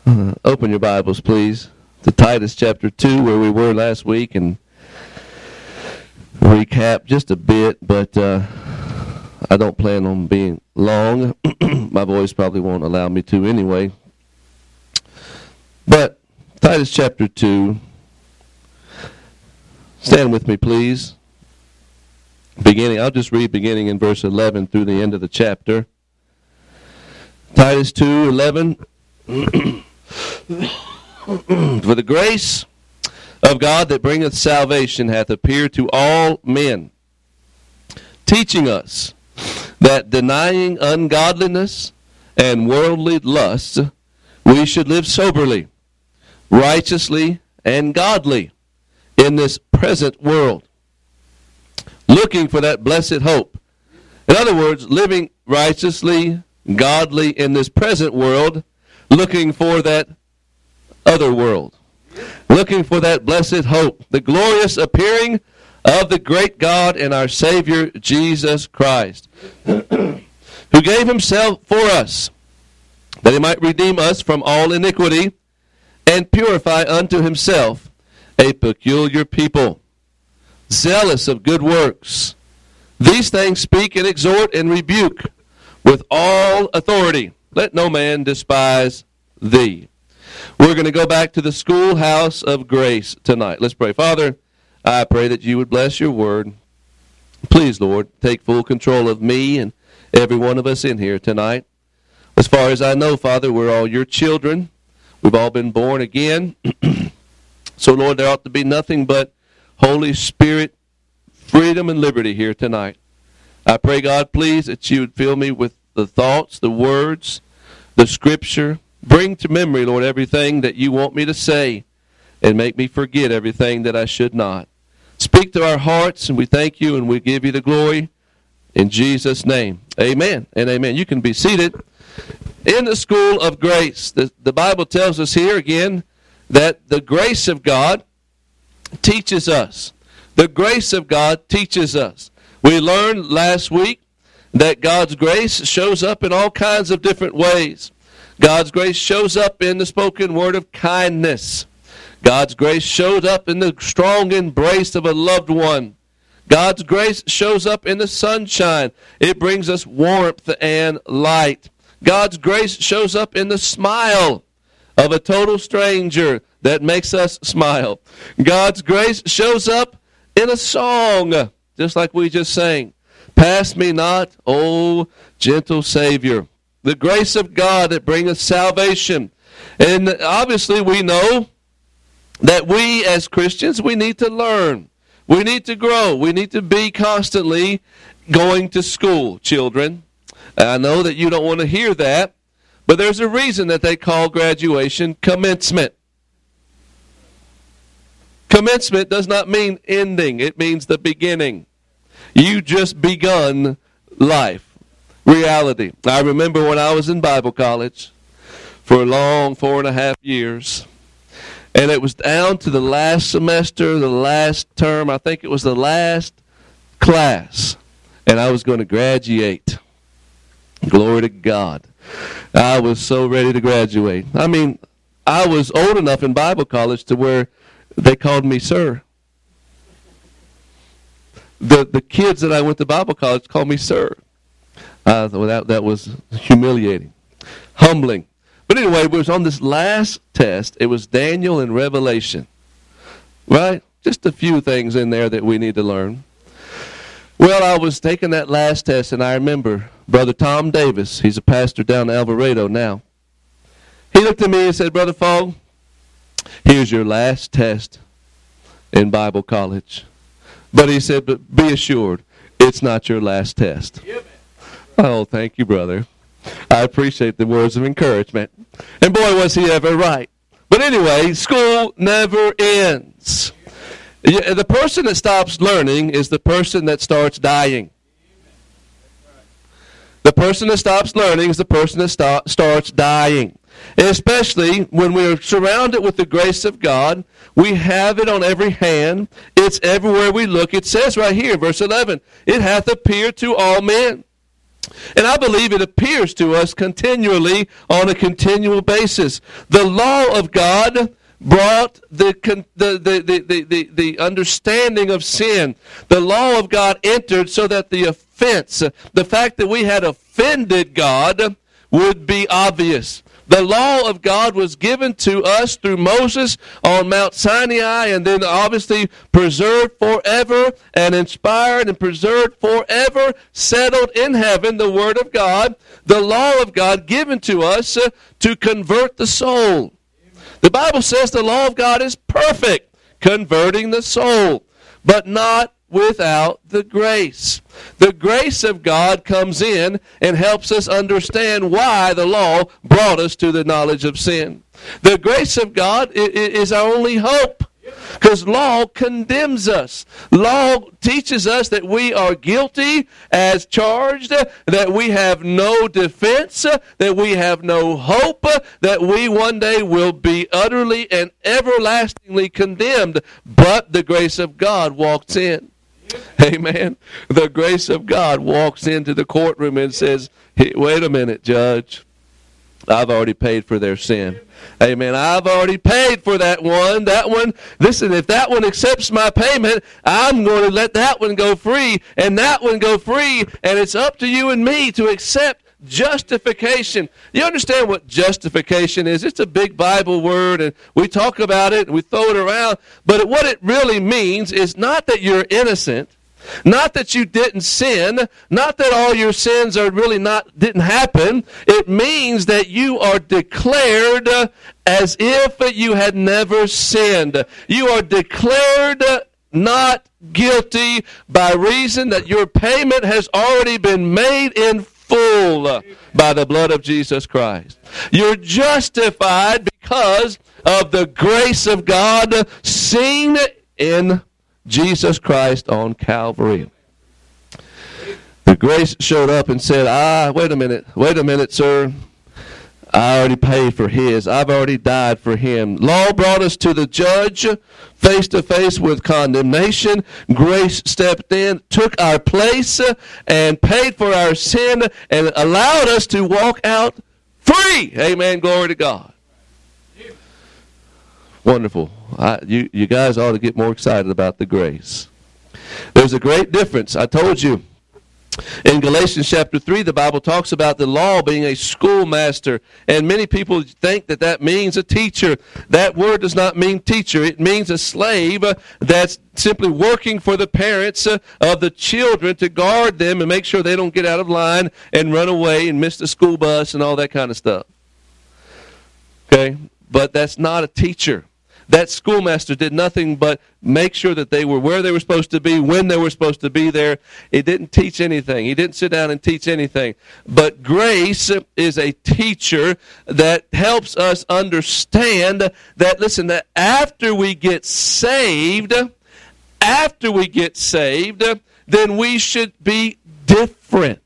Open your Bibles, please, to Titus chapter 2, where we were last week, and recap just a bit, but I don't plan on being long. My voice probably won't allow me to anyway. But Titus chapter 2, stand with me, please. I'll just read beginning in verse 11 through the end of the chapter. Titus 2:11. For the grace of God that bringeth salvation hath appeared to all men, teaching us that denying ungodliness and worldly lusts, we should live soberly, righteously, and godly in this present world, looking for that blessed hope. In other words, living righteously, godly in this present world, looking for that other world, looking for that blessed hope, the glorious appearing of the great God and our Savior Jesus Christ, who gave himself for us, that he might redeem us from all iniquity and purify unto himself a peculiar people, zealous of good works. These things speak and exhort and rebuke with all authority. Let no man despise thee. We're going to go back to the schoolhouse of grace tonight. Let's pray. Father, I pray that you would bless your word. Please, Lord, take full control of me and every one of us in here tonight. As far as I know, Father, we're all your children. We've all been born again. So, Lord, there ought to be nothing but Holy Spirit, freedom, and liberty here tonight. I pray, God, please, that you would fill me with the thoughts, the words, the scripture. Bring to memory, Lord, everything that you want me to say, and make me forget everything that I should not. Speak to our hearts, and we thank you, and we give you the glory. In Jesus' name, amen and amen. You can be seated. In the school of grace, the Bible tells us here again that the grace of God teaches us. The grace of God teaches us. We learned last week that God's grace shows up in all kinds of different ways. God's grace shows up in the spoken word of kindness. God's grace shows up in the strong embrace of a loved one. God's grace shows up in the sunshine. It brings us warmth and light. God's grace shows up in the smile of a total stranger that makes us smile. God's grace shows up in a song, just like we just sang. Pass me not, O gentle Savior. The grace of God that bringeth salvation. And obviously we know that we as Christians, we need to learn. We need to grow. We need to be constantly going to school, children. I know that you don't want to hear that, but there's a reason that they call graduation commencement. Commencement does not mean ending. It means the beginning. You just begun life. Reality. I remember when I was in Bible college for a long 4.5 years, and it was down to the last semester, the last term, I think it was the last class, and I was going to graduate. Glory to God. I was so ready to graduate. I mean, I was old enough in Bible college to where they called me sir. The kids that I went to Bible college called me sir. That was humiliating, humbling. But anyway, it was on this last test. It was Daniel and Revelation, right? Just a few things in there that we need to learn. Well, I was taking that last test, and I remember Brother Tom Davis. He's a pastor down in Alvarado now. He looked at me and said, Brother Fogg, here's your last test in Bible college. But he said, but be assured, it's not your last test. Oh, thank you, brother. I appreciate the words of encouragement. And boy, was he ever right. But anyway, school never ends. The person that stops learning is the person that starts dying. The person that stops learning is the person that starts dying. And especially when we're surrounded with the grace of God, we have it on every hand. It's everywhere we look. It says right here, verse 11, it hath appeared to all men. And I believe it appears to us continually on a continual basis. The law of God brought the understanding of sin. The law of God entered so that the offense, the fact that we had offended God, would be obvious. The law of God was given to us through Moses on Mount Sinai, and then obviously preserved forever and inspired and preserved forever, settled in heaven, the Word of God, the law of God given to us to convert the soul. The Bible says the law of God is perfect, converting the soul, but not without the grace. The grace of God comes in and helps us understand why the law brought us to the knowledge of sin. The grace of God is our only hope, because law condemns us. Law teaches us that we are guilty as charged, that we have no defense, that we have no hope, that we one day will be utterly and everlastingly condemned. But the grace of God walks in. Amen. The grace of God walks into the courtroom and says, hey, wait a minute, Judge. I've already paid for their sin. Amen. I've already paid for that one. That one, listen, if that one accepts my payment, I'm going to let that one go free and that one go free. And it's up to you and me to accept justification. You understand what justification is? It's a big Bible word, and we talk about it and we throw it around. But what it really means is not that you're innocent, not that you didn't sin, not that all your sins are really didn't happen. It means that you are declared as if you had never sinned. You are declared not guilty by reason that your payment has already been made in full by the blood of Jesus Christ. You're justified because of the grace of God seen in Jesus Christ on Calvary. The grace showed up and said, wait a minute, sir. I already paid for his. I've already died for him. Law brought us to the judge, face to face with condemnation. Grace stepped in, took our place, and paid for our sin, and allowed us to walk out free. Amen. Glory to God. Wonderful. You guys ought to get more excited about the grace. There's a great difference. I told you. In Galatians chapter 3, the Bible talks about the law being a schoolmaster, and many people think that means a teacher. That word does not mean teacher. It means a slave that's simply working for the parents of the children to guard them and make sure they don't get out of line and run away and miss the school bus and all that kind of stuff. Okay? But that's not a teacher. That schoolmaster did nothing but make sure that they were where they were supposed to be, when they were supposed to be there. It didn't teach anything. He didn't sit down and teach anything. But grace is a teacher that helps us understand that, listen, that after we get saved, then we should be different.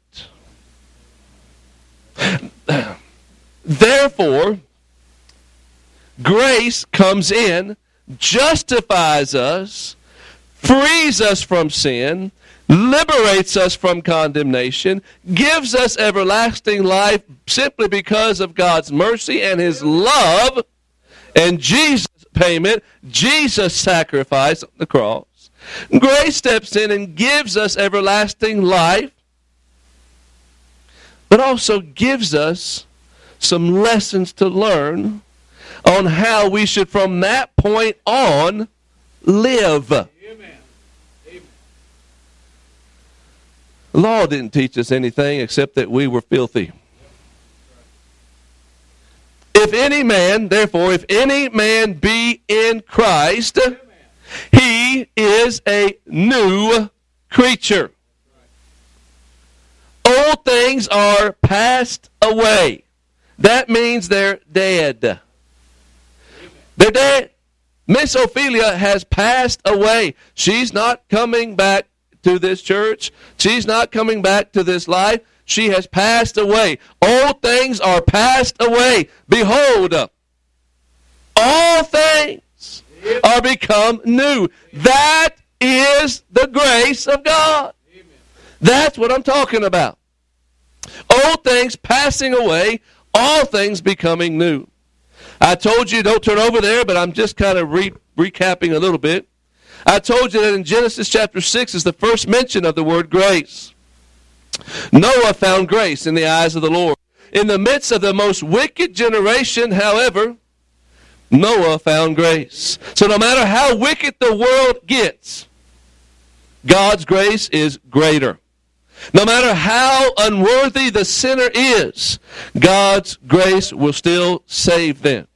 Therefore, grace comes in, justifies us, frees us from sin, liberates us from condemnation, gives us everlasting life simply because of God's mercy and His love and Jesus' payment, Jesus' sacrifice on the cross. Grace steps in and gives us everlasting life, but also gives us some lessons to learn on how we should, from that point on, live. Amen. Amen. Law didn't teach us anything except that we were filthy. If any man be in Christ, he is a new creature. Old things are passed away. That means they're dead. They're dead. Miss Ophelia has passed away. She's not coming back to this church. She's not coming back to this life. She has passed away. Old things are passed away. Behold, all things are become new. That is the grace of God. That's what I'm talking about. Old things passing away, all things becoming new. I told you, don't turn over there, but I'm just kind of recapping a little bit. I told you that in Genesis chapter 6 is the first mention of the word grace. Noah found grace in the eyes of the Lord. In the midst of the most wicked generation, however, Noah found grace. So no matter how wicked the world gets, God's grace is greater. No matter how unworthy the sinner is, God's grace will still save them.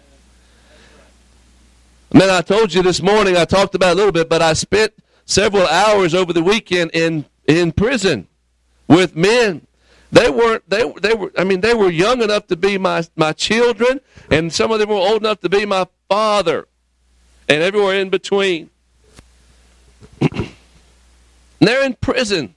And then I told you this morning, I talked about it a little bit, but I spent several hours over the weekend in prison with men. They were young enough to be my children, and some of them were old enough to be my father, and everywhere in between. And they're in prison.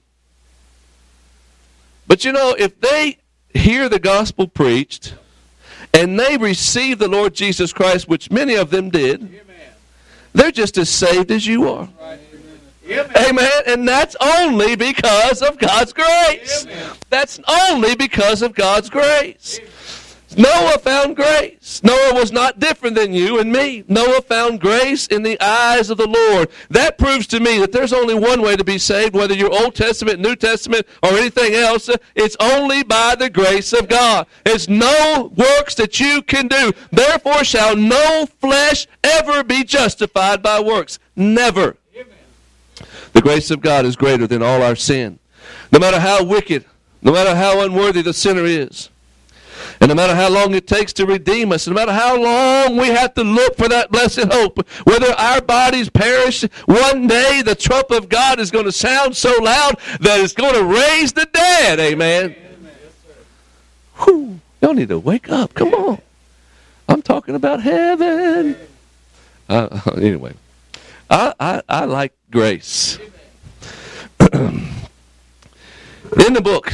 But you know, if they hear the gospel preached, and they receive the Lord Jesus Christ, which many of them did, amen, they're just as saved as you are. Right. Amen. Amen. And that's only because of God's grace. Amen. That's only because of God's grace. Amen. Noah found grace. Noah was not different than you and me. Noah found grace in the eyes of the Lord. That proves to me that there's only one way to be saved, whether you're Old Testament, New Testament, or anything else. It's only by the grace of God. It's no works that you can do. Therefore shall no flesh ever be justified by works. Never. Amen. The grace of God is greater than all our sin. No matter how wicked, no matter how unworthy the sinner is, and no matter how long it takes to redeem us, no matter how long we have to look for that blessed hope, whether our bodies perish, one day the trump of God is going to sound so loud that it's going to raise the dead. Amen. Whew, y'all need to wake up. Come on. I'm talking about heaven. Anyway, I like grace. In the book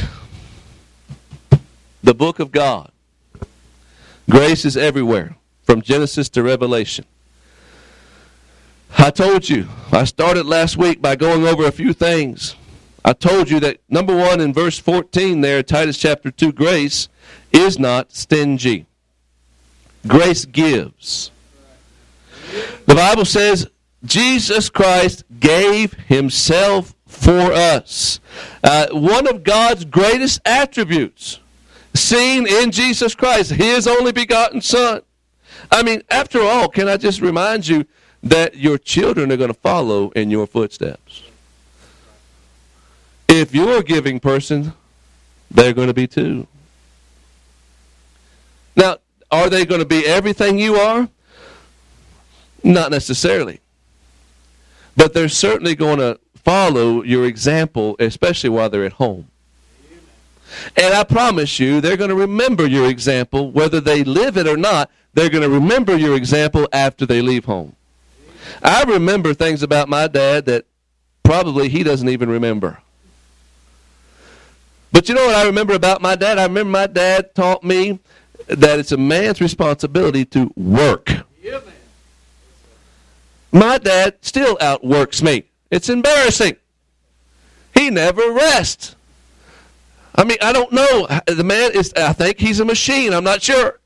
of God, grace is everywhere, from Genesis to Revelation. I told you, I started last week by going over a few things. I told you that, number one, in verse 14 there, Titus chapter 2, grace is not stingy. Grace gives. The Bible says Jesus Christ gave himself for us. One of God's greatest attributes seen in Jesus Christ, his only begotten Son. I mean, after all, can I just remind you that your children are going to follow in your footsteps? If you're a giving person, they're going to be too. Now, are they going to be everything you are? Not necessarily. But they're certainly going to follow your example, especially while they're at home. And I promise you, they're going to remember your example, whether they live it or not. They're going to remember your example after they leave home. I remember things about my dad that probably he doesn't even remember. But you know what I remember about my dad? I remember my dad taught me that it's a man's responsibility to work. My dad still outworks me. It's embarrassing. He never rests. I mean, I don't know. The man is, I think he's a machine. I'm not sure.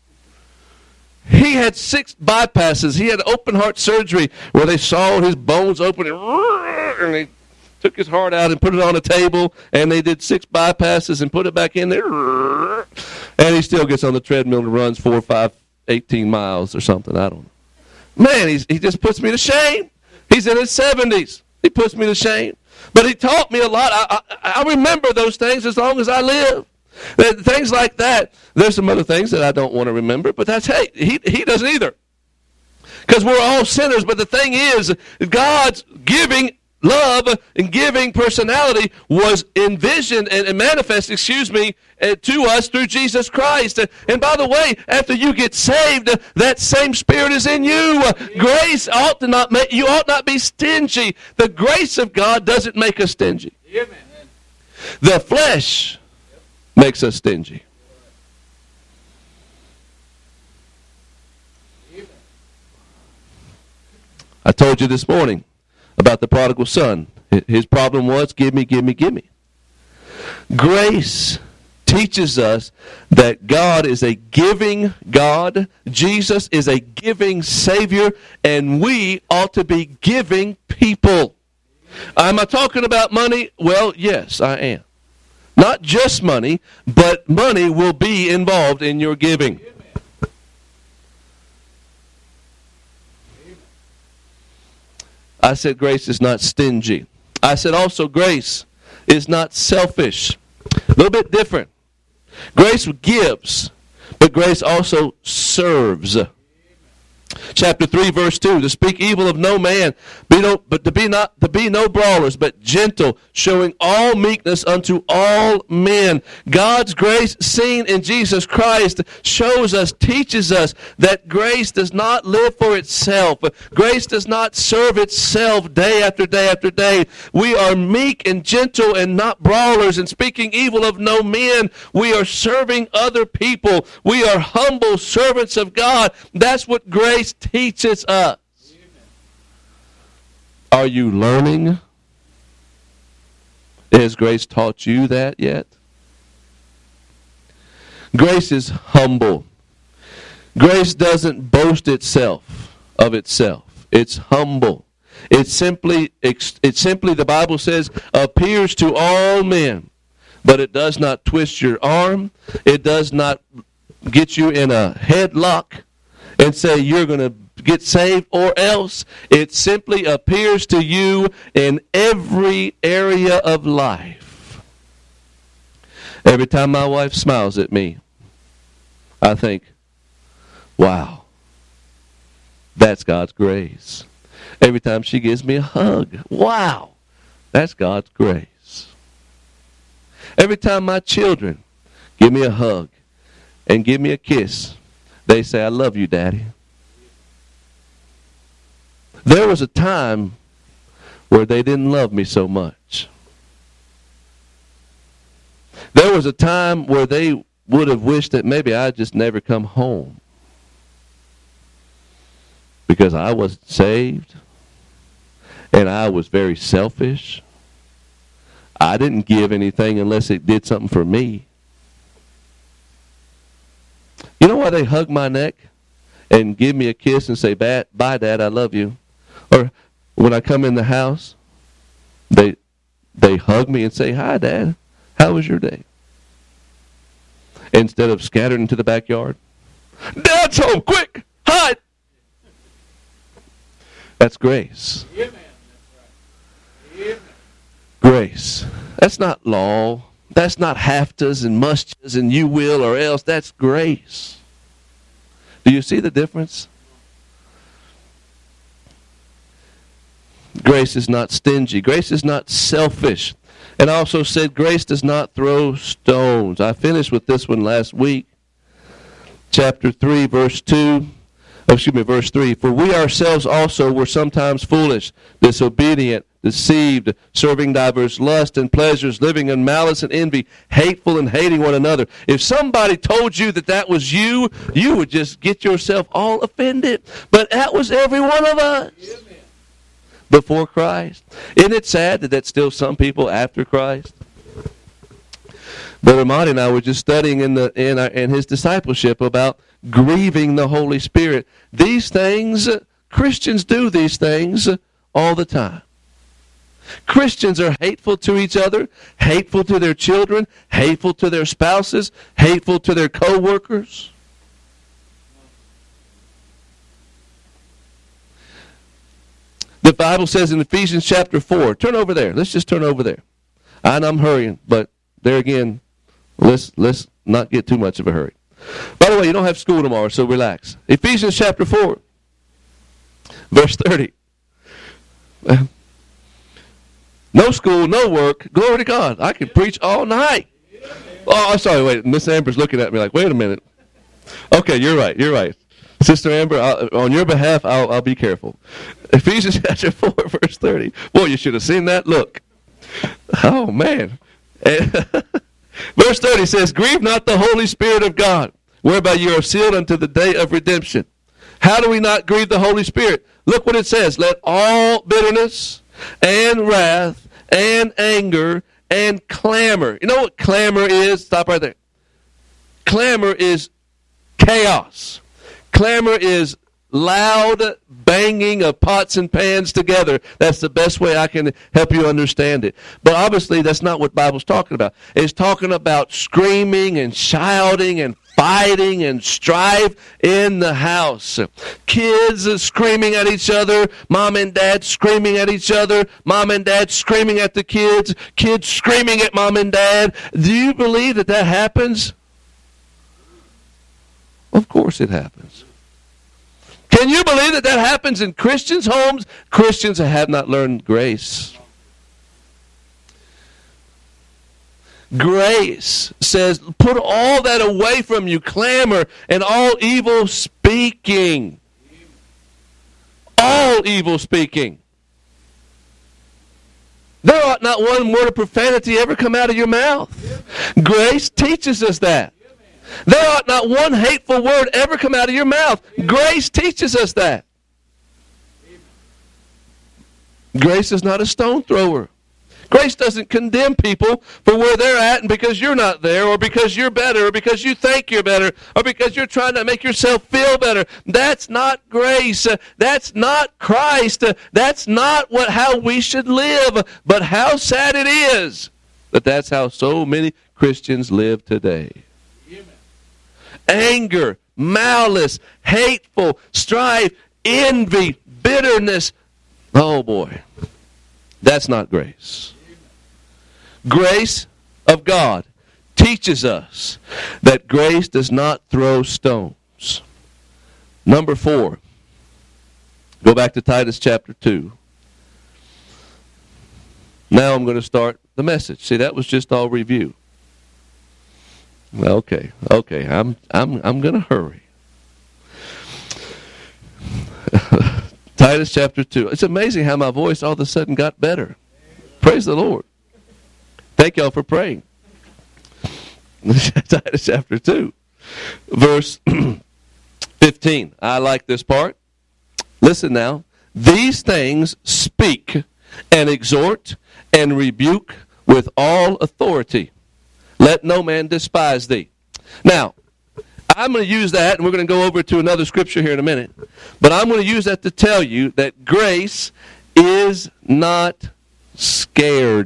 He had 6 bypasses. He had open heart surgery where they sawed his bones open and they took his heart out and put it on a table, and they did 6 bypasses and put it back in there. And he still gets on the treadmill and runs 4, 5, 18 miles or something. I don't know. Man, he just puts me to shame. He's in his 70s. He puts me to shame. But he taught me a lot. I remember those things as long as I live. Things like that. There's some other things that I don't want to remember, but that's, hey, he doesn't either. Because we're all sinners, but the thing is, God's giving love and giving personality was envisioned and manifested, to us through Jesus Christ. And by the way, after you get saved, that same Spirit is in you. Grace ought not be stingy. The grace of God doesn't make us stingy. The flesh makes us stingy. I told you this morning about the prodigal son. His problem was, give me, give me, give me. Grace teaches us that God is a giving God, Jesus is a giving Savior, and we ought to be giving people. Am I talking about money? Well, yes, I am. Not just money, but money will be involved in your giving. I said grace is not stingy. I said also grace is not selfish. A little bit different. Grace gives, but grace also serves. Chapter 3, verse 2, to speak evil of no man, to be no brawlers, but gentle, showing all meekness unto all men. God's grace seen in Jesus Christ shows us, teaches us that grace does not live for itself. Grace does not serve itself day after day after day. We are meek and gentle and not brawlers, and speaking evil of no men. We are serving other people. We are humble servants of God. That's what grace teaches us. Are you learning? Has grace taught you that yet? Grace is humble. Grace doesn't boast itself of itself. It's humble. It simply, the Bible says, appears to all men, but it does not twist your arm. It does not get you in a headlock and say you're going to get saved, or else it simply appears to you in every area of life. Every time my wife smiles at me, I think, wow, that's God's grace. Every time she gives me a hug, wow, that's God's grace. Every time my children give me a hug and give me a kiss, they say, I love you, Daddy. There was a time where they didn't love me so much. There was a time where they would have wished that maybe I'd just never come home, because I wasn't saved and I was very selfish. I didn't give anything unless it did something for me. You know why they hug my neck and give me a kiss and say, bye, Dad, I love you? Or when I come in the house, they hug me and say, hi, Dad, how was your day? Instead of scattering into the backyard. Dad's home, quick, hide. That's grace. Amen. That's right. Amen. Grace. That's not law. That's not have-tos and must-tos and you will or else. That's grace. Do you see the difference? Grace is not stingy. Grace is not selfish. And I also said grace does not throw stones. I finished with this one last week. Chapter 3, verse 3. For we ourselves also were sometimes foolish, disobedient, deceived, serving diverse lusts and pleasures, living in malice and envy, hateful and hating one another. If somebody told you that was you, you would just get yourself all offended. But that was every one of us before Christ. Isn't it sad that that's still some people after Christ? Brother Monty and I were just studying in his discipleship about grieving the Holy Spirit. These things, Christians do these things all the time. Christians are hateful to each other, hateful to their children, hateful to their spouses, hateful to their co-workers. The Bible says in Ephesians chapter 4, turn over there. Let's just turn over there. And I'm hurrying, but there again, let's not get too much of a hurry. By the way, you don't have school tomorrow, so relax. Ephesians chapter 4, verse 30. No school, no work. Glory to God. I can preach all night. Oh, I'm sorry, wait. Miss Amber's looking at me like, wait a minute. Okay, you're right. Sister Amber, on your behalf, I'll be careful. Ephesians chapter 4, verse 30. Boy, you should have seen that look. Oh, man. Verse 30 says, grieve not the Holy Spirit of God, whereby you are sealed unto the day of redemption. How do we not grieve the Holy Spirit? Look what it says. Let all bitterness and wrath and anger and clamor. You know what clamor is? Stop right there. Clamor is chaos. Clamor is loud banging of pots and pans together. That's the best way I can help you understand it. But obviously that's not what the Bible's talking about. It's talking about screaming and shouting and fighting and strife in the house. Kids screaming at each other, mom and dad screaming at each other, mom and dad screaming at the kids, kids screaming at mom and dad. Do you believe that that happens? Of course it happens. Can you believe that that happens in Christians' homes? Christians that have not learned grace. Grace says, put all that away from you, clamor and all evil speaking. All evil speaking. There ought not one word of profanity ever come out of your mouth. Grace teaches us that. There ought not one hateful word ever come out of your mouth. Grace teaches us that. Grace is not a stone thrower. Grace doesn't condemn people for where they're at and because you're not there, or because you're better, or because you think you're better, or because you're trying to make yourself feel better. That's not grace. That's not Christ. That's not how we should live. But how sad it is that that's how so many Christians live today. Anger, malice, hateful, strife, envy, bitterness. Oh boy, that's not grace. Grace of God teaches us that grace does not throw stones. Number 4, go back to Titus chapter 2. Now I'm going to start the message. See, that was just all review. Okay. I'm going to hurry. Titus chapter 2. It's amazing how my voice all of a sudden got better. Praise the Lord. Thank y'all for praying. Titus chapter 2, verse 15. I like this part. Listen now. These things speak and exhort and rebuke with all authority. Let no man despise thee. Now, I'm going to use that, and we're going to go over to another scripture here in a minute. But I'm going to use that to tell you that grace is not scared.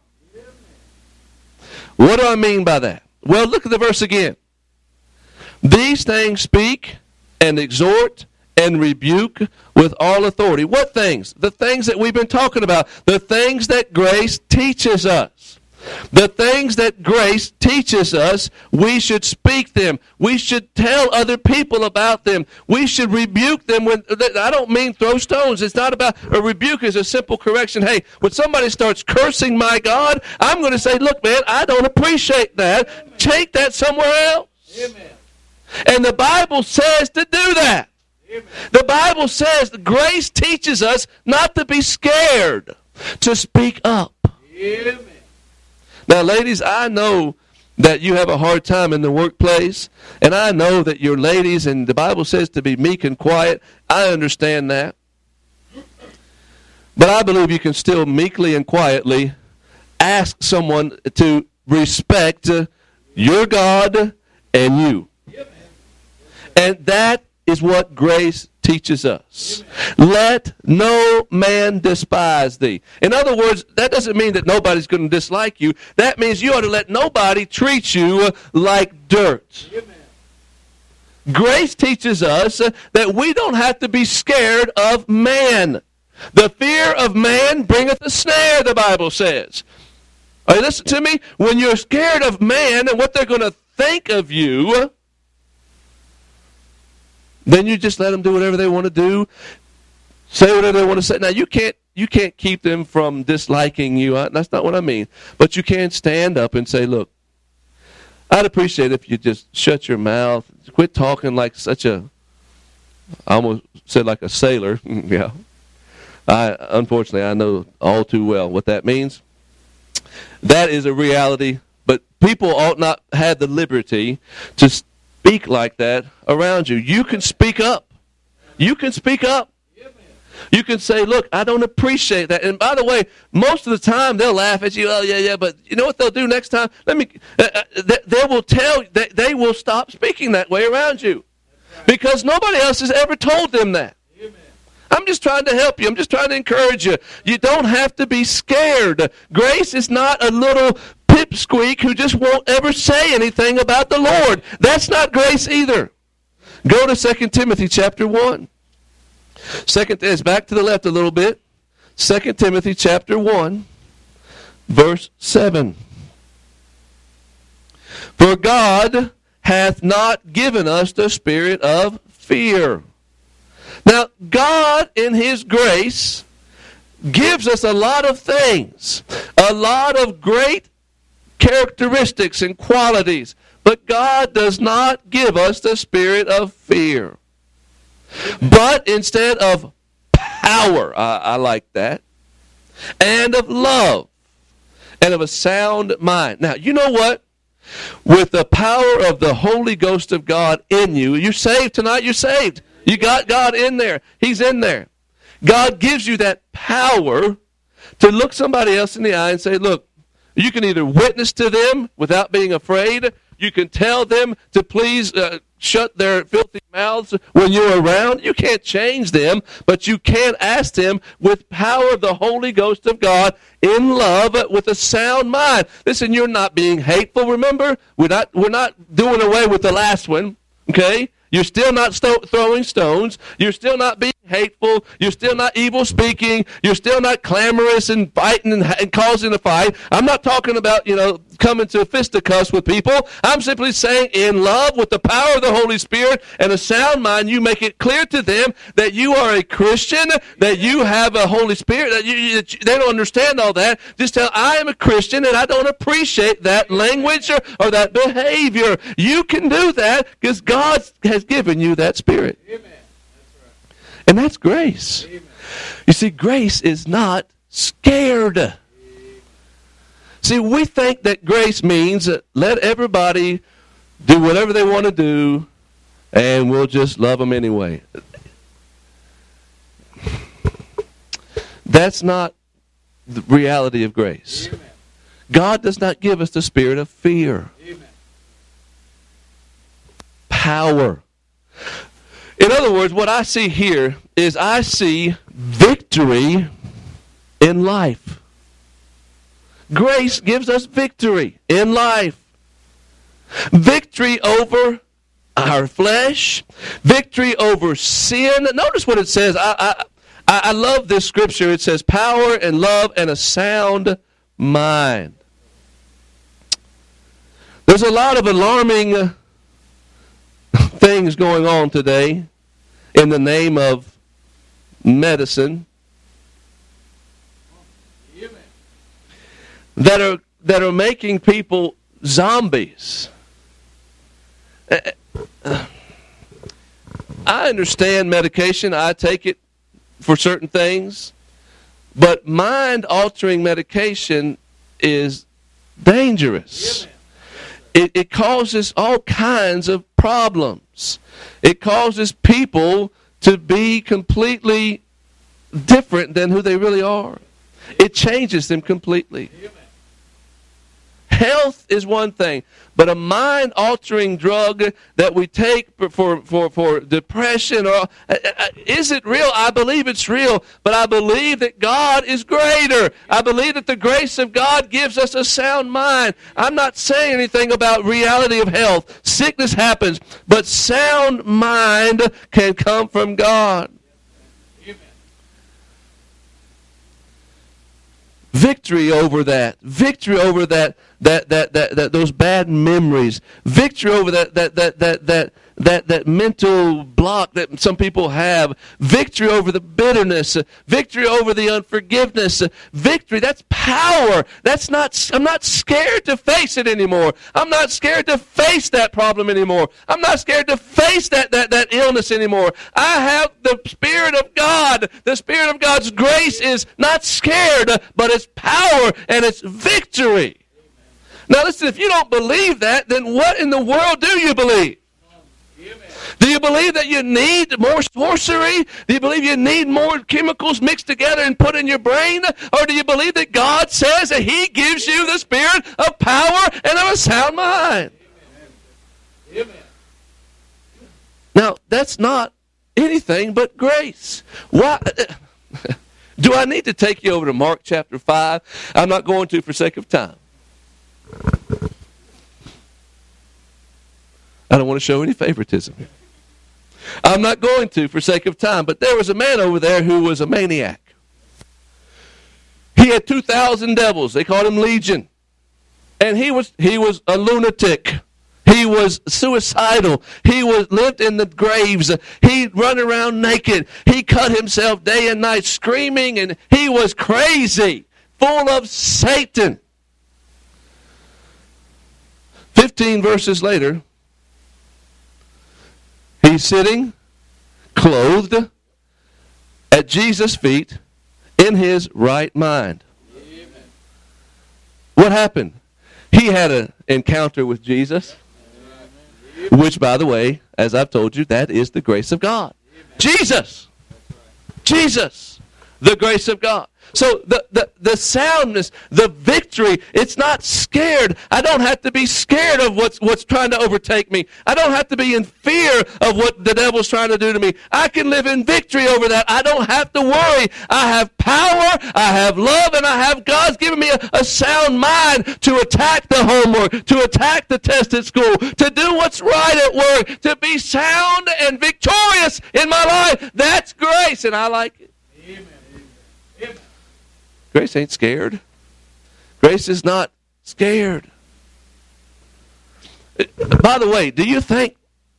What do I mean by that? Well, look at the verse again. These things speak and exhort and rebuke with all authority. What things? The things that we've been talking about. The things that grace teaches us. The things that grace teaches us, we should speak them. We should tell other people about them. We should rebuke them. I don't mean throw stones. It's not about a rebuke. It's a simple correction. Hey, when somebody starts cursing my God, I'm going to say, look, man, I don't appreciate that. Amen. Take that somewhere else. Amen. And the Bible says to do that. Amen. The Bible says that grace teaches us not to be scared, to speak up. Amen. Now, ladies, I know that you have a hard time in the workplace, and I know that you're ladies, and the Bible says to be meek and quiet. I understand that. But I believe you can still meekly and quietly ask someone to respect your God and you. And that is what grace teaches us. Let no man despise thee. In other words, that doesn't mean that nobody's going to dislike you. That means you ought to let nobody treat you like dirt. Grace teaches us that we don't have to be scared of man. The fear of man bringeth a snare, the Bible says. All right, listen to me. When you're scared of man and what they're going to think of you, then you just let them do whatever they want to do, say whatever they want to say. Now, you can't keep them from disliking you. That's not what I mean. But you can stand up and say, look, I'd appreciate it if you just shut your mouth, quit talking like I almost said like a sailor. Yeah. Unfortunately, I know all too well what that means. That is a reality, but people ought not have the liberty to speak like that around you. You can speak up. You can speak up. You can say, look, I don't appreciate that. And by the way, most of the time they'll laugh at you. Oh, yeah, but you know what they'll do next time? They will tell, they will stop speaking that way around you. Because nobody else has ever told them that. I'm just trying to help you. I'm just trying to encourage you. You don't have to be scared. Grace is not a little pipsqueak who just won't ever say anything about the Lord. That's not grace either. Go to 2 Timothy chapter 1. It's back to the left a little bit. 2 Timothy chapter 1, verse 7. For God hath not given us the spirit of fear. Now, God in His grace gives us a lot of things, a lot of great characteristics and qualities, but God does not give us the spirit of fear. But instead of power, I like that, and of love, and of a sound mind. Now, you know what? With the power of the Holy Ghost of God in you, you're saved tonight, you're saved. You got God in there. He's in there. God gives you that power to look somebody else in the eye and say, look, you can either witness to them without being afraid. You can tell them to please shut their filthy mouths when you're around. You can't change them, but you can ask them with power of the Holy Ghost of God in love with a sound mind. Listen, you're not being hateful. Remember, we're not doing away with the last one, okay? You're still not throwing stones. You're still not being hateful. You're still not evil speaking. You're still not clamorous and fighting and causing a fight. I'm not talking about, coming to fisticuffs with people. I'm simply saying in love with the power of the Holy Spirit and a sound mind, you make it clear to them that you are a Christian, that you have a Holy Spirit. That they don't understand all that. Just tell, I am a Christian and I don't appreciate that language or that behavior. You can do that because God has given you that Spirit. Amen. That's right. And that's grace. Amen. You see, grace is not scared. See, we think that grace means let everybody do whatever they want to do, and we'll just love them anyway. That's not the reality of grace. Amen. God does not give us the spirit of fear. Amen. Power. In other words, what I see here is I see victory in life. Grace gives us victory in life. Victory over our flesh. Victory over sin. Notice what it says. I love this scripture. It says power and love and a sound mind. There's a lot of alarming things going on today in the name of medicine that are making people zombies. I understand medication. I take it for certain things. But mind-altering medication is dangerous. It causes all kinds of problems. It causes people to be completely different than who they really are. It changes them completely. Health is one thing, but a mind-altering drug that we take for depression, is it real? I believe it's real, but I believe that God is greater. I believe that the grace of God gives us a sound mind. I'm not saying anything about reality of health. Sickness happens, but sound mind can come from God. Victory over that. Victory over that those bad memories. Victory over that mental block that some people have. Victory over the bitterness. Victory over the unforgiveness. Victory, that's power. I'm not scared to face it anymore. I'm not scared to face that problem anymore. I'm not scared to face that illness anymore. I have the Spirit of God. The Spirit of God's grace is not scared, but it's power and it's victory. Now listen, if you don't believe that, then what in the world do you believe? Do you believe that you need more sorcery? Do you believe you need more chemicals mixed together and put in your brain? Or do you believe that God says that He gives you the spirit of power and of a sound mind? Amen. Now, that's not anything but grace. Why? Do I need to take you over to Mark chapter 5? I'm not going to for sake of time. I don't want to show any favoritism. I'm not going to for sake of time, but there was a man over there who was a maniac. He had 2,000 devils. They called him Legion. And he was a lunatic. He was suicidal. He lived in the graves. He run around naked. He cut himself day and night screaming, and he was crazy, full of Satan. 15 verses later, he's sitting, clothed, at Jesus' feet, in his right mind. Amen. What happened? He had an encounter with Jesus. Which, by the way, as I've told you, that is the grace of God. Jesus. Jesus. The grace of God. So the soundness, the victory, it's not scared. I don't have to be scared of what's trying to overtake me. I don't have to be in fear of what the devil's trying to do to me. I can live in victory over that. I don't have to worry. I have power, I have love, and I have God's given me a sound mind to attack the homework, to attack the test at school, to do what's right at work, to be sound and victorious in my life. That's grace, and I like it. Amen. Amen. Grace ain't scared. Grace is not scared. By the way, do you think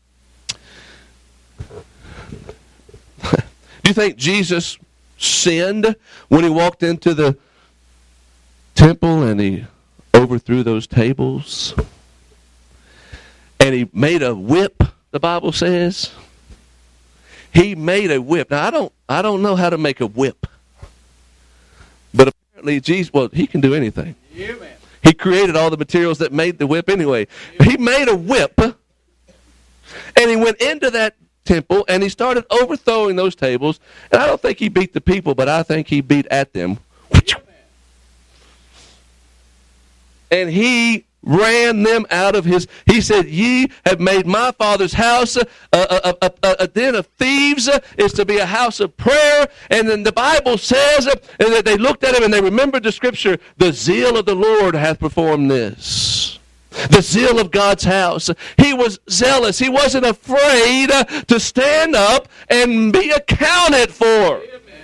Jesus sinned when he walked into the temple and he overthrew those tables? And he made a whip, the Bible says. He made a whip. Now I don't know how to make a whip. But apparently, Jesus, well, he can do anything. Amen. He created all the materials that made the whip anyway. Amen. He made a whip, and he went into that temple, and he started overthrowing those tables. And I don't think he beat the people, but I think he beat at them. Amen. And he ran them out of his. He said, "Ye have made my father's house a den of thieves. It's to be a house of prayer." And then the Bible says that they looked at him and they remembered the scripture. The zeal of the Lord hath performed this. The zeal of God's house. He was zealous. He wasn't afraid to stand up and be accounted for.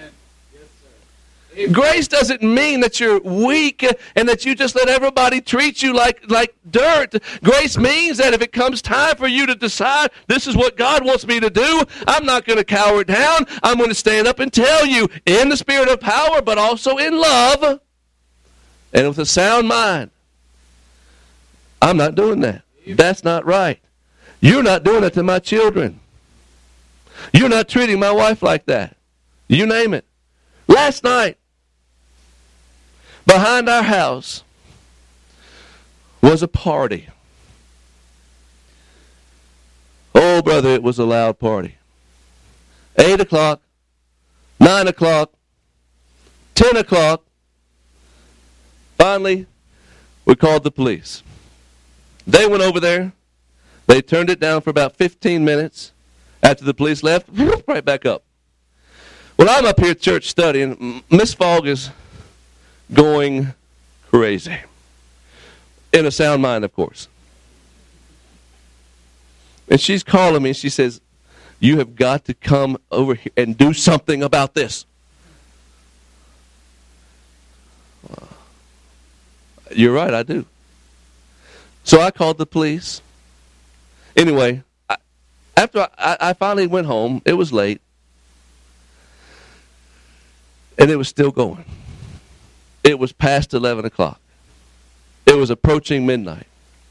Grace doesn't mean that you're weak and that you just let everybody treat you like dirt. Grace means that if it comes time for you to decide this is what God wants me to do, I'm not going to cower down. I'm going to stand up and tell you in the spirit of power, but also in love and with a sound mind. I'm not doing that. That's not right. You're not doing that to my children. You're not treating my wife like that. You name it. Last night, behind our house was a party. Oh, brother, it was a loud party. 8 o'clock, 9 o'clock, 10 o'clock. Finally, we called the police. They went over there. They turned it down for about 15 minutes. After the police left, right back up. Well, I'm up here at church studying. Miss Fogg is going crazy. In a sound mind, of course. And she's calling me and she says, "You have got to come over here and do something about this." You're right, I do. So I called the police. Anyway, after I finally went home, it was late. And it was still going. It was past 11 o'clock. It was approaching midnight.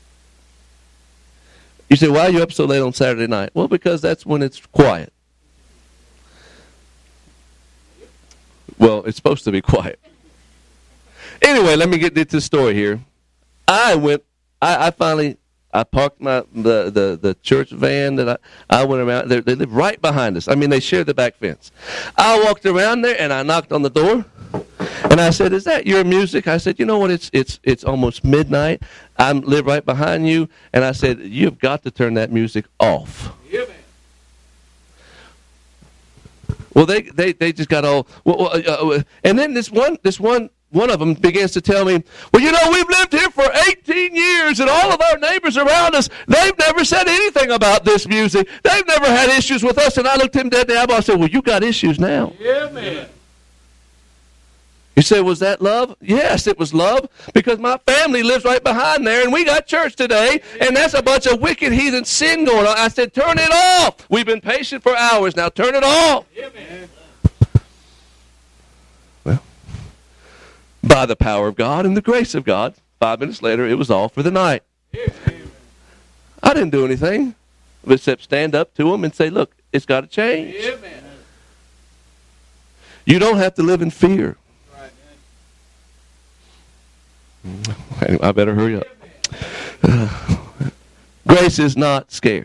You say, "Why are you up so late on Saturday night?" Well, because that's when it's quiet. Well, it's supposed to be quiet. Anyway, let me get to the story here. I I parked the church van that I went around. They live right behind us. I mean, they share the back fence. I walked around there and I knocked on the door, and I said, "Is that your music?" I said, "You know what? It's almost midnight. I live right behind you," and I said, "You've got to turn that music off." Yeah, man. Well, they just got all and then this one of them begins to tell me, "Well, you know, we've lived here for 18 years, and all of our neighbors around us, they've never said anything about this music. They've never had issues with us." And I looked him dead in the eyeball. I said, "Well, you got issues now." Yeah, man. You say, "Was that love?" Yes, it was love, because my family lives right behind there, and we got church today, and that's a bunch of wicked heathen sin going on. I said, "Turn it off. We've been patient for hours. Now turn it off." Yeah, man. Well, by the power of God and the grace of God, 5 minutes later, it was off for the night. Yeah, I didn't do anything except stand up to them and say, "Look, it's got to change." Yeah, man. You don't have to live in fear. I better hurry up. Grace is not scared.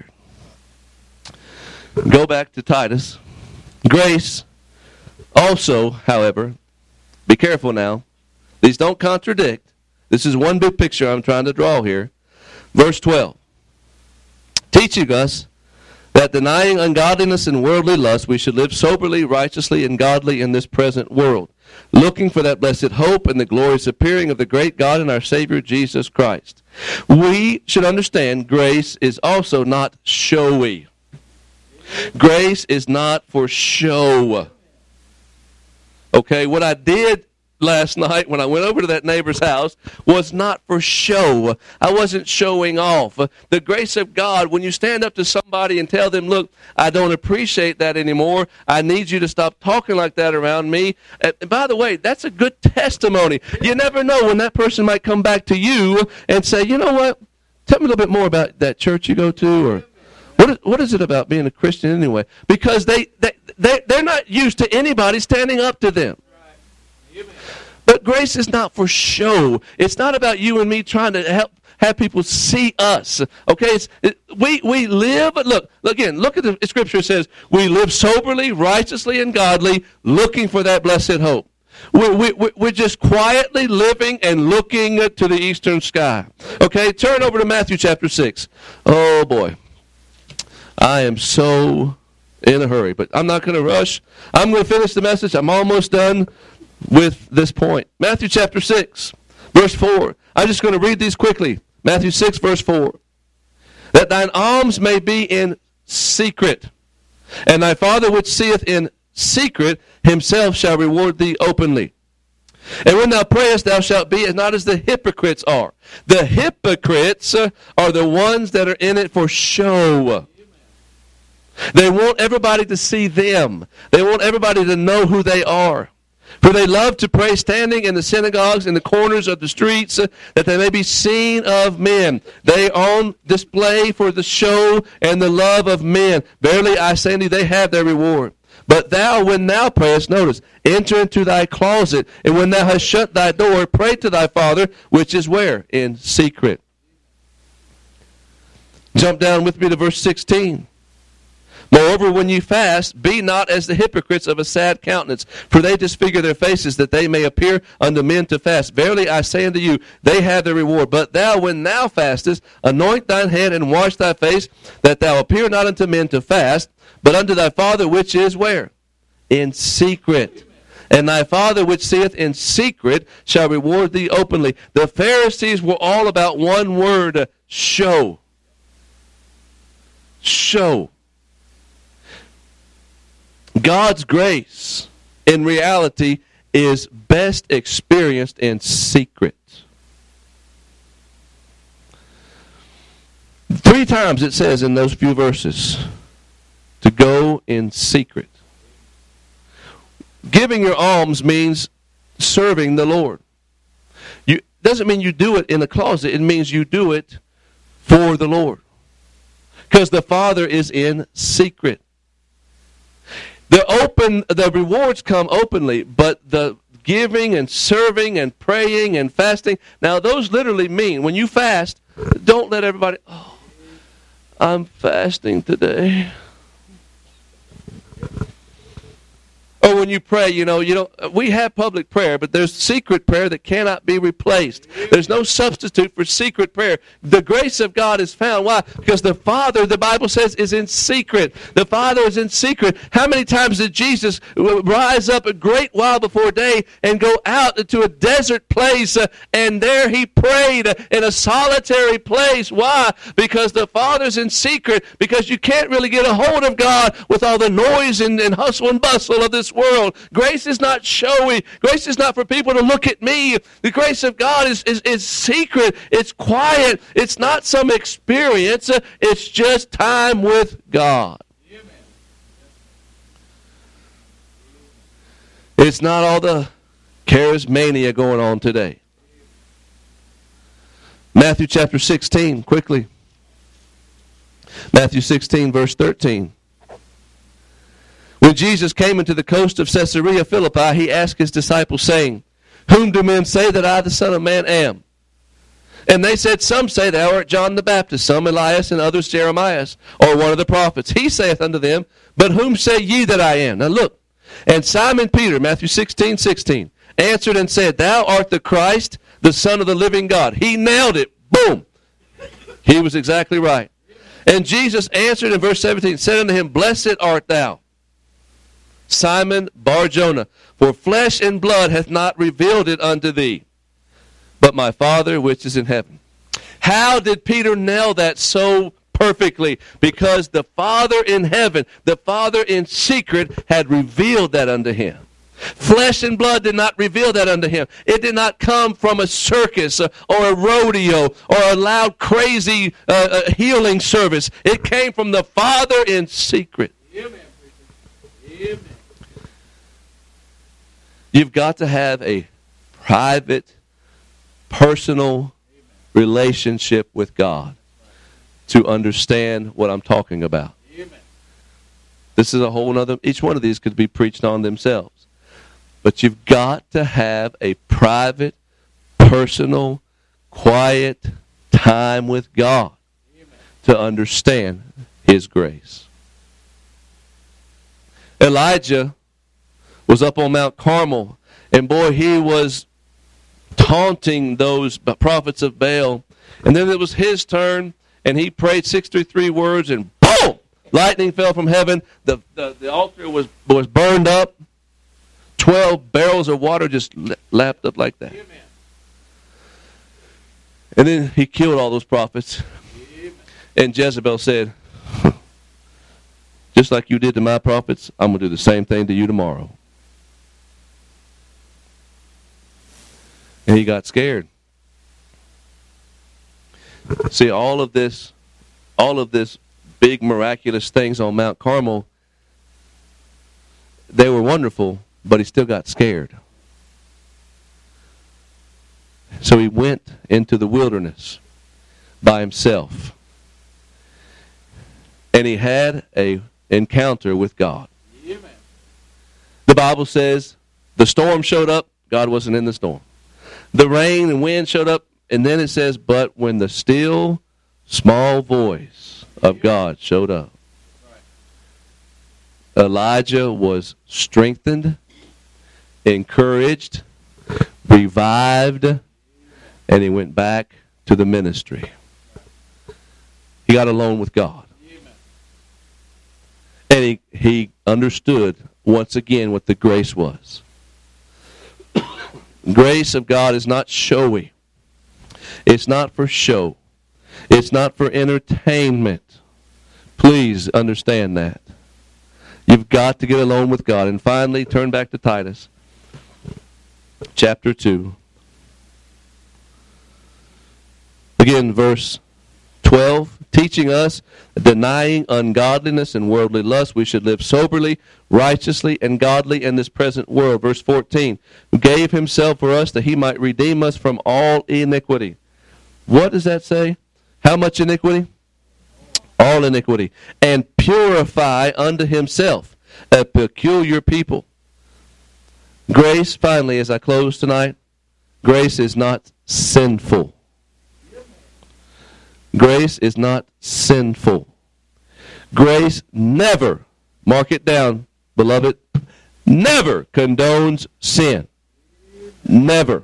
Go back to Titus. Grace also, however, be careful now. These don't contradict. This is one big picture I'm trying to draw here. Verse 12. Teaching us that denying ungodliness and worldly lust, we should live soberly, righteously, and godly in this present world, looking for that blessed hope and the glorious appearing of the great God and our Savior, Jesus Christ. We should understand grace is also not showy. Grace is not for show. Okay, what I did last night when I went over to that neighbor's house was not for show. I wasn't showing off. The grace of God, when you stand up to somebody and tell them, "Look, I don't appreciate that anymore. I need you to stop talking like that around me." And by the way, that's a good testimony. You never know when that person might come back to you and say, "You know what? Tell me a little bit more about that church you go to," or what is it about being a Christian anyway? Because they're not used to anybody standing up to them. But grace is not for show. It's not about you and me trying to have people see us. Okay, we live. Look again. Look at the scripture. It says we live soberly, righteously, and godly, looking for that blessed hope. We're just quietly living and looking to the eastern sky. Okay, turn over to Matthew chapter 6. Oh boy, I am so in a hurry, but I'm not going to rush. I'm going to finish the message. I'm almost done with this point. Matthew chapter 6, verse 4. I'm just going to read these quickly. Matthew 6, verse 4. That thine alms may be in secret, and thy Father which seeth in secret himself shall reward thee openly. And when thou prayest, thou shalt be not as the hypocrites are. The hypocrites are the ones that are in it for show. They want everybody to see them. They want everybody to know who they are. For they love to pray standing in the synagogues, in the corners of the streets, that they may be seen of men. They are on display for the show and the love of men. Verily I say unto thee, they have their reward. But thou, when thou prayest, notice, enter into thy closet, and when thou hast shut thy door, pray to thy Father, which is where? In secret. Jump down with me to verse 16. Moreover, when you fast, be not as the hypocrites of a sad countenance, for they disfigure their faces, that they may appear unto men to fast. Verily I say unto you, they have their reward. But thou, when thou fastest, anoint thine head and wash thy face, that thou appear not unto men to fast, but unto thy Father which is where? In secret. And thy Father which seeth in secret shall reward thee openly. The Pharisees were all about one word, show. Show. God's grace, in reality, is best experienced in secret. 3 times it says in those few verses to go in secret. Giving your alms means serving the Lord. It doesn't mean you do it in the closet. It means you do it for the Lord. Because the Father is in secret. The rewards come openly, but the giving and serving and praying and fasting, now those literally mean, when you fast, Don't let everybody, oh, I'm fasting today. Or when you pray, we have public prayer, but there's secret prayer that cannot be replaced. There's no substitute for secret prayer. The grace of God is found. Why? Because the Father, the Bible says, is in secret. The Father is in secret. How many times did Jesus rise up a great while before day and go out into a desert place, and there he prayed in a solitary place? Why? Because the Father's in secret, because you can't really get a hold of God with all the noise and hustle and bustle of this world. Grace is not showy. Grace is not for people to look at me. The grace of God is secret. It's quiet. It's not some experience. It's just time with God. It's not all the charismania going on today. Matthew chapter 16, quickly. Matthew 16, verse 13. When Jesus came into the coast of Caesarea Philippi, he asked his disciples, saying, Whom do men say that I, the Son of Man, am? And they said, Some say thou art John the Baptist, some Elias, and others Jeremiah, or one of the prophets. He saith unto them, But whom say ye that I am? Now look. And Simon Peter, Matthew 16:16, answered and said, Thou art the Christ, the Son of the living God. He nailed it. Boom. He was exactly right. And Jesus answered in verse 17, said unto him, Blessed art thou, Simon Bar-Jonah, for flesh and blood hath not revealed it unto thee, but my Father which is in heaven. How did Peter nail that so perfectly? Because the Father in heaven, the Father in secret, had revealed that unto him. Flesh and blood did not reveal that unto him. It did not come from a circus or a rodeo or a loud, crazy healing service. It came from the Father in secret. Amen. Amen. You've got to have a private, personal relationship with God to understand what I'm talking about. This is a whole other, each one of these could be preached on themselves. But you've got to have a private, personal, quiet time with God to understand His grace. Elijah was up on Mount Carmel, and boy, he was taunting those prophets of Baal. And then it was his turn, and he prayed 63 words, and boom! Lightning fell from heaven. The altar was burned up. 12 barrels of water just lapped up like that. Amen. And then he killed all those prophets. Amen. And Jezebel said, just like you did to my prophets, I'm going to do the same thing to you tomorrow. And he got scared. See, all of this big miraculous things on Mount Carmel, they were wonderful, but he still got scared. So he went into the wilderness by himself. And he had an encounter with God. Amen. The Bible says the storm showed up, God wasn't in the storm. The rain and wind showed up, and then it says, but when the still, small voice of God showed up, Elijah was strengthened, encouraged, revived, and he went back to the ministry. He got alone with God. And he understood once again what the grace was. Grace of God is not showy. It's not for show. It's not for entertainment. Please understand that. You've got to get alone with God. And finally, turn back to Titus, chapter 2. Again, verse 12, teaching us, denying ungodliness and worldly lust, we should live soberly, righteously, and godly in this present world. Verse 14, who gave himself for us that he might redeem us from all iniquity. What does that say? How much iniquity? All iniquity. And purify unto himself a peculiar people. Grace, finally, as I close tonight, grace is not sinful. Grace is not sinful. Grace never, mark it down, beloved, never condones sin. Never.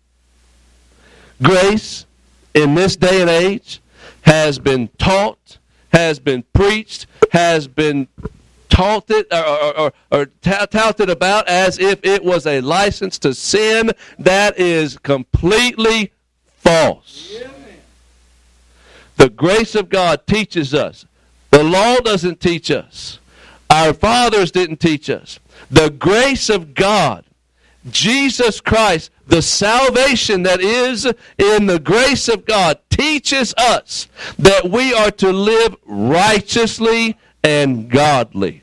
Grace, in this day and age, has been taught, has been preached, has been touted about as if it was a license to sin. That is completely false. The grace of God teaches us. The law doesn't teach us. Our fathers didn't teach us. The grace of God, Jesus Christ, the salvation that is in the grace of God, teaches us that we are to live righteously and godly.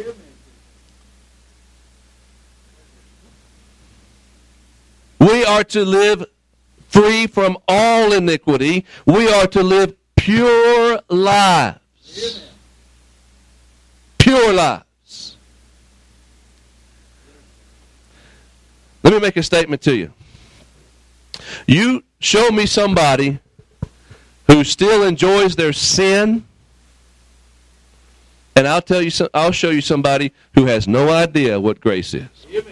We are to live free from all iniquity. We are to live pure lives. Pure lives. Let me make a statement to you. You show me somebody who still enjoys their sin, and I'll show you somebody who has no idea what grace is. Amen.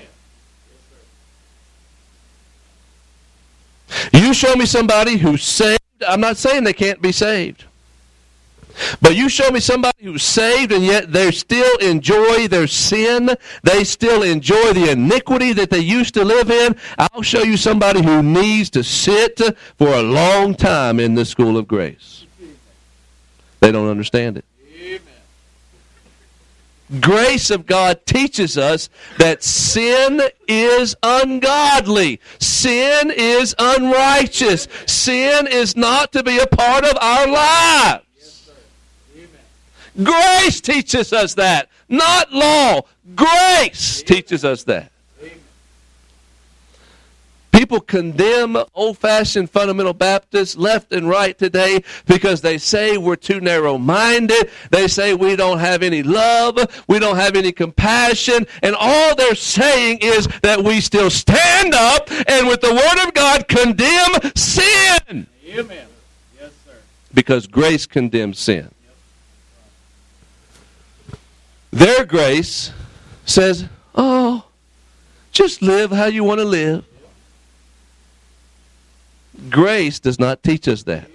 You show me somebody who's saved. I'm not saying they can't be saved. But you show me somebody who's saved and yet they still enjoy their sin. They still enjoy the iniquity that they used to live in. I'll show you somebody who needs to sit for a long time in the school of grace. They don't understand it. Grace of God teaches us that sin is ungodly. Sin is unrighteous. Sin is not to be a part of our lives. Grace teaches us that, not law. Grace teaches us that. People condemn old-fashioned fundamental Baptists left and right today because they say we're too narrow-minded. They say we don't have any love. We don't have any compassion. And all they're saying is that we still stand up and with the Word of God condemn sin. Amen. Yes, sir. Because grace condemns sin. Their grace says, oh, just live how you want to live. Grace does not teach us that.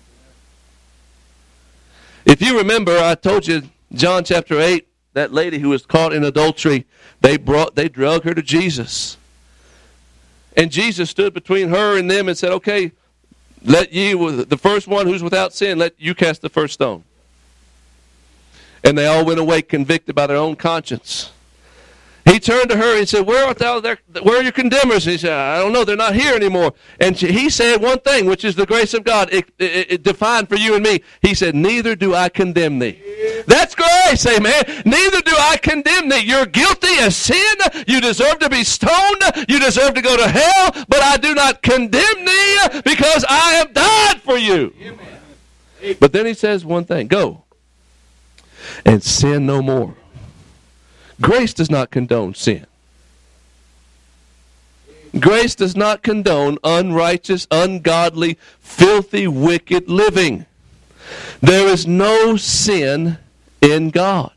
If you remember, I told you, John chapter 8, that lady who was caught in adultery, they drug her to Jesus. And Jesus stood between her and them and said, okay, let you, the first one who's without sin, let you cast the first stone. And they all went away convicted by their own conscience. He turned to her and said, where art thou there? Where are your condemners? He said, I don't know, they're not here anymore. And he said one thing, which is the grace of God, it defined for you and me. He said, neither do I condemn thee. That's grace, amen. Neither do I condemn thee. You're guilty of sin. You deserve to be stoned. You deserve to go to hell. But I do not condemn thee because I have died for you. Amen. But then he says one thing, go and sin no more. Grace does not condone sin. Grace does not condone unrighteous, ungodly, filthy, wicked living. There is no sin in God.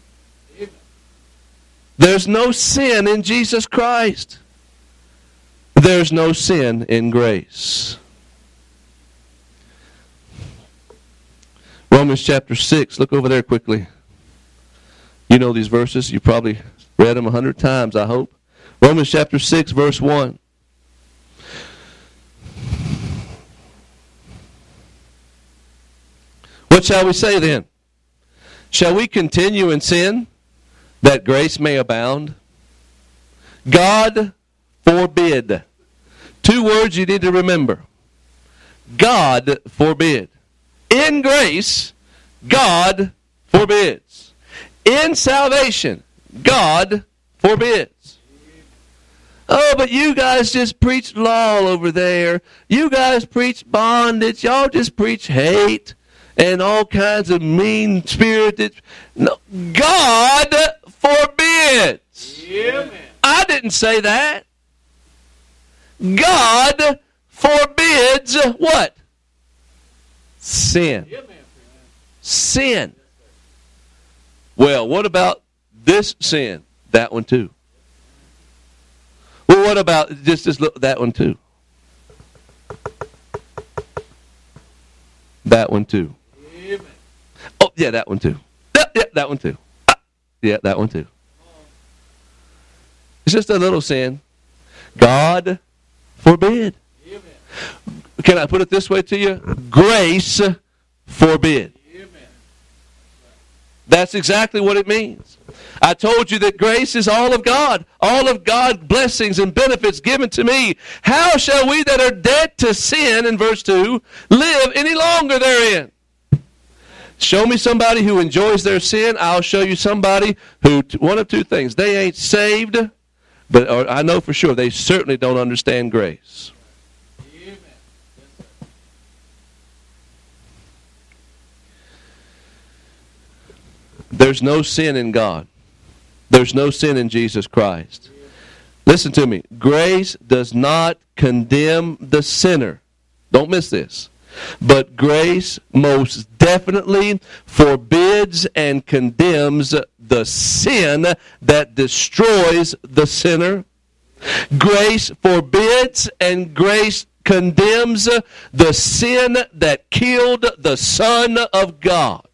There's no sin in Jesus Christ. There's no sin in grace. Romans chapter 6, look over there quickly. You know these verses. You probably read them 100 times, I hope. Romans chapter 6, verse 1. What shall we say then? Shall we continue in sin that grace may abound? God forbid. 2 words you need to remember. God forbid. In grace, God forbids. In salvation, God forbids. Oh, but you guys just preach law over there. You guys preach bondage. Y'all just preach hate and all kinds of mean-spirited. No, God forbids. Yeah, I didn't say that. God forbids what? Sin. Sin. Well, what about this sin? That one too. Well, what about just that one too? That one too. Oh, yeah, that one too. Yeah, that one too. Yeah, that one too. It's just a little sin. God forbid. Can I put it this way to you? Grace forbid. That's exactly what it means. I told you that grace is all of God. All of God's blessings and benefits given to me. How shall we that are dead to sin, in verse 2, live any longer therein? Show me somebody who enjoys their sin. I'll show you somebody who, one of two things. They ain't saved, but I know for sure they certainly don't understand grace. There's no sin in God. There's no sin in Jesus Christ. Listen to me. Grace does not condemn the sinner. Don't miss this. But grace most definitely forbids and condemns the sin that destroys the sinner. Grace forbids and grace condemns the sin that killed the Son of God.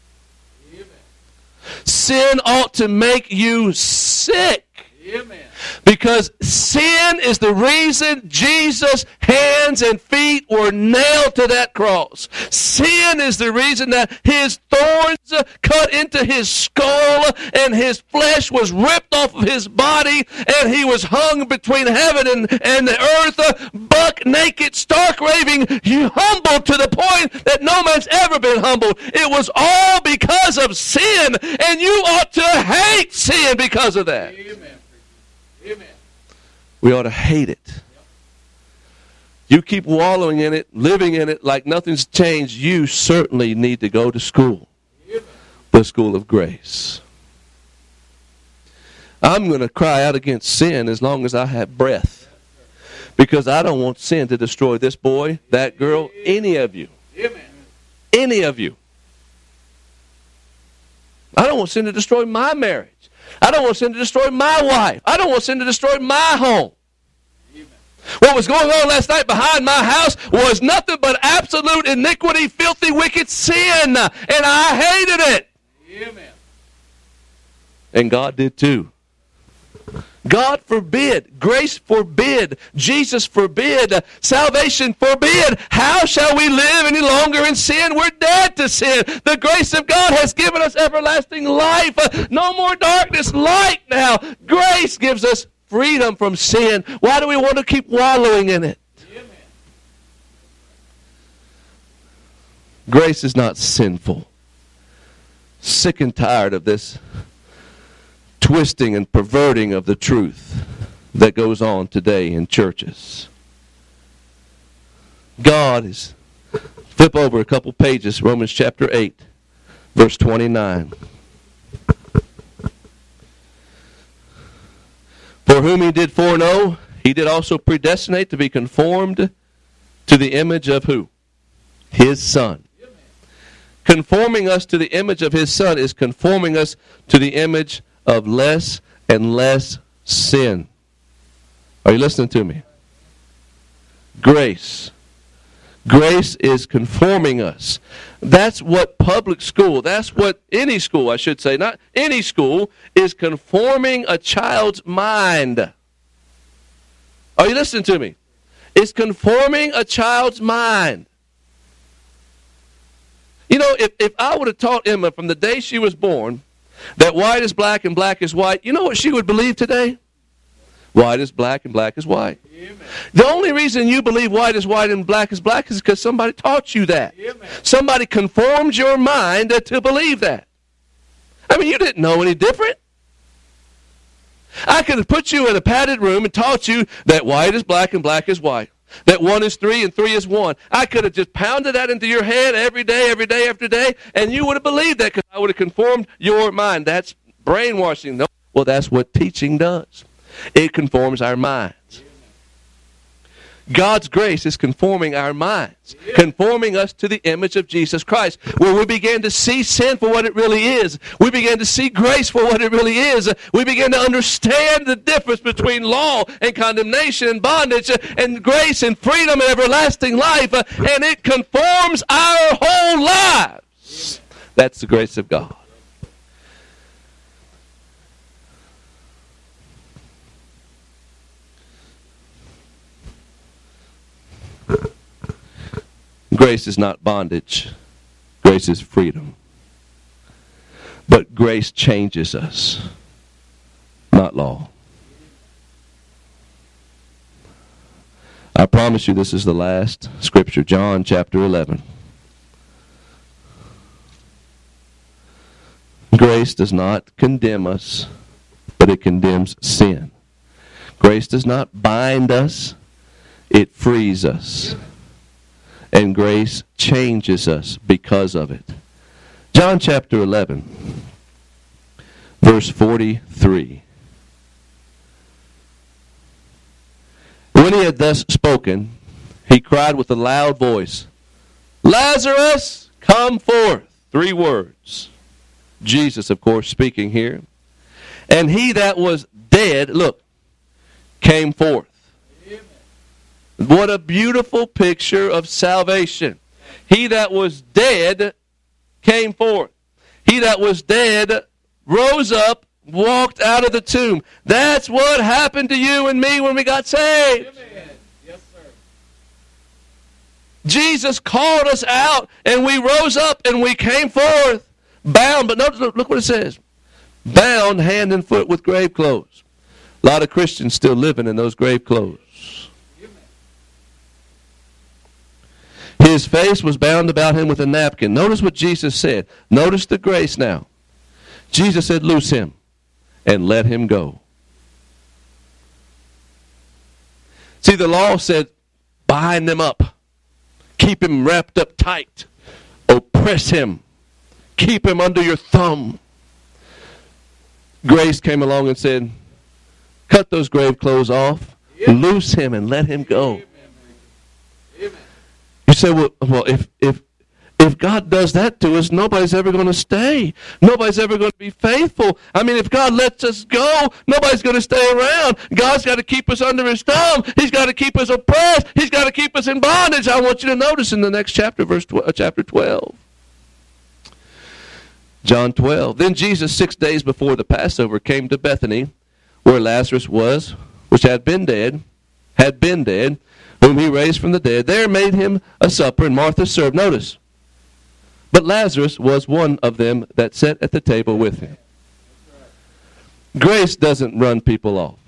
Sin ought to make you sick. Amen. Because sin is the reason Jesus' hands and feet were nailed to that cross. Sin is the reason that his thorns cut into his skull and his flesh was ripped off of his body and he was hung between heaven and the earth, buck naked, stark raving, humbled to the point that no man's ever been humbled. It was all because of sin, and you ought to hate sin because of that. Amen. Amen. We ought to hate it. You keep wallowing in it, living in it like nothing's changed, you certainly need to go to school. The school of grace. I'm going to cry out against sin as long as I have breath. Because I don't want sin to destroy this boy, that girl, any of you. Any of you. I don't want sin to destroy my marriage. I don't want sin to destroy my wife. I don't want sin to destroy my home. Amen. What was going on last night behind my house was nothing but absolute iniquity, filthy, wicked sin. And I hated it. Amen. And God did too. God forbid, grace forbid, Jesus forbid, salvation forbid. How shall we live any longer in sin? We're dead to sin. The grace of God has given us everlasting life. No more darkness, light now. Grace gives us freedom from sin. Why do we want to keep wallowing in it? Amen. Grace is not sinful. Sick and tired of this twisting and perverting of the truth that goes on today in churches. God is, flip over a couple pages, Romans chapter 8, verse 29. For whom he did foreknow, he did also predestinate to be conformed to the image of who? His Son. Conforming us to the image of his Son is conforming us to the image of less and less sin. Are you listening to me? Grace. Grace is conforming us. That's what public school, that's what any school, I should say, not any school, is conforming a child's mind. Are you listening to me? It's conforming a child's mind. You know, if I would have taught Emma from the day she was born that white is black and black is white, you know what she would believe today? White is black and black is white. Amen. The only reason you believe white is white and black is because somebody taught you that. Amen. Somebody conformed your mind to believe that. I mean, you didn't know any different. I could have put you in a padded room and taught you that white is black and black is white. That 1 is 3 and 3 is 1. I could have just pounded that into your head every day after day, and you would have believed that because I would have conformed your mind. That's brainwashing. No. Well, that's what teaching does. It conforms our minds. God's grace is conforming our minds, conforming us to the image of Jesus Christ, where we begin to see sin for what it really is. We begin to see grace for what it really is. We begin to understand the difference between law and condemnation and bondage and grace and freedom and everlasting life, and it conforms our whole lives. That's the grace of God. Grace is not bondage. Grace is freedom. But grace changes us, not law. I promise you this is the last scripture. John chapter 11. Grace does not condemn us, but it condemns sin. Grace does not bind us, it frees us. And grace changes us because of it. John chapter 11, verse 43. When he had thus spoken, he cried with a loud voice, Lazarus, come forth. 3 words. Jesus, of course, speaking here. And he that was dead, look, came forth. What a beautiful picture of salvation. He that was dead came forth. He that was dead rose up, walked out of the tomb. That's what happened to you and me when we got saved. Amen. Yes, sir. Jesus called us out, and we rose up, and we came forth, bound. But notice, look what it says. Bound hand and foot with grave clothes. A lot of Christians still living in those grave clothes. His face was bound about him with a napkin. Notice what Jesus said. Notice the grace now. Jesus said, loose him and let him go. See, the law said, bind him up. Keep him wrapped up tight. Oppress him. Keep him under your thumb. Grace came along and said, cut those grave clothes off. Yep. Loose him and let him go. Amen. You say, well, if God does that to us, nobody's ever going to stay. Nobody's ever going to be faithful. I mean, if God lets us go, nobody's going to stay around. God's got to keep us under his thumb. He's got to keep us oppressed. He's got to keep us in bondage. I want you to notice in the next chapter, chapter 12. John 12. Then Jesus, 6 days before the Passover, came to Bethany, where Lazarus was, which had been dead, whom he raised from the dead. There made him a supper, and Martha served. Notice. But Lazarus was one of them that sat at the table with him. Grace doesn't run people off.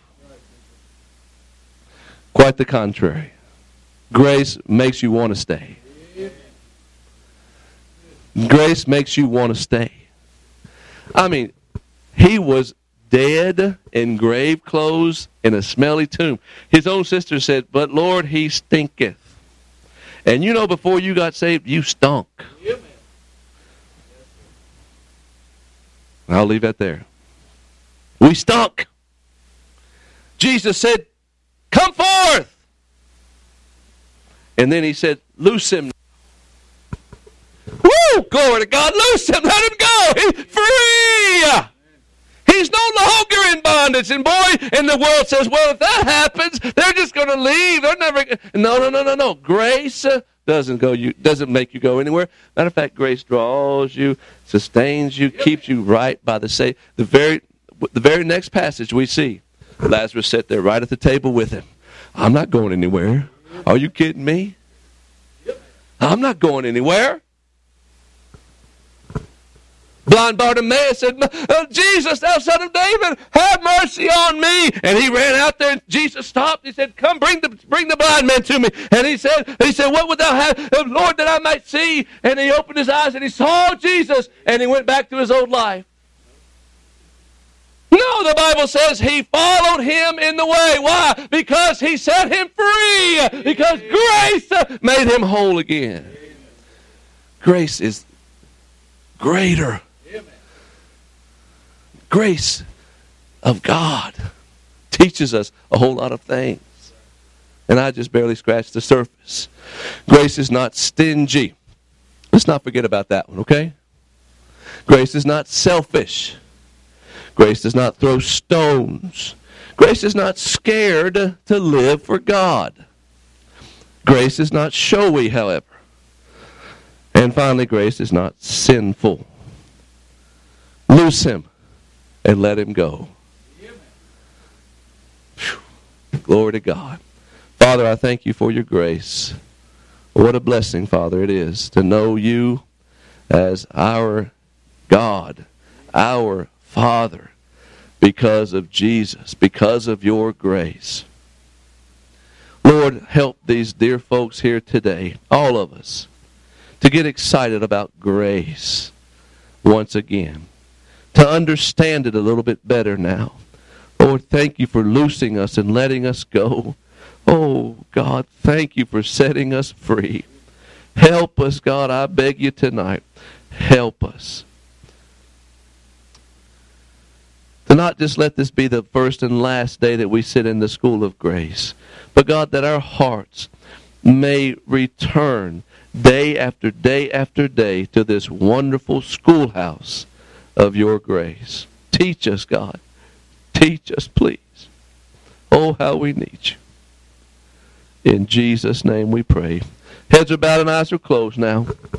Quite the contrary. Grace makes you want to stay. Grace makes you want to stay. I mean, he was dead in grave clothes in a smelly tomb. His own sister said, but Lord, he stinketh. And you know, before you got saved, you stunk. I'll leave that there. We stunk. Jesus said, come forth. And then he said, loose him. Woo! Glory to God. Loose him. Let him go. He's free. He's no longer in bondage. And boy, and the world says, well, if that happens, they're just going to leave. They're never. No. Grace doesn't make you go anywhere. Matter of fact, grace draws you, sustains you, keeps you right by the same. The very next passage we see, Lazarus sat there right at the table with him. I'm not going anywhere. Are you kidding me? I'm not going anywhere. Blind Bartimaeus said, Jesus, thou son of David, have mercy on me. And he ran out there, and Jesus stopped. He said, come, bring the blind man to me. And he said, what would thou have, Lord, that I might see? And he opened his eyes, and he saw Jesus, and he went back to his old life. No, the Bible says he followed him in the way. Why? Because he set him free. Because grace made him whole again. Grace is greater. Grace of God teaches us a whole lot of things. And I just barely scratched the surface. Grace is not stingy. Let's not forget about that one, okay? Grace is not selfish. Grace does not throw stones. Grace is not scared to live for God. Grace is not showy, however. And finally, grace is not sinful. Loose him and let him go. Whew. Glory to God. Father, I thank you for your grace. What a blessing, Father, it is to know you as our God, our Father, because of Jesus, because of your grace. Lord, help these dear folks here today, all of us, to get excited about grace once again, to understand it a little bit better now. Lord, thank you for loosing us and letting us go. Oh, God, thank you for setting us free. Help us, God, I beg you tonight. Help us. To not just let this be the first and last day that we sit in the school of grace, but God, that our hearts may return day after day after day to this wonderful schoolhouse of your grace. Teach us, God. Teach us, please. Oh, how we need you. In Jesus' name we pray. Heads are bowed and eyes are closed now.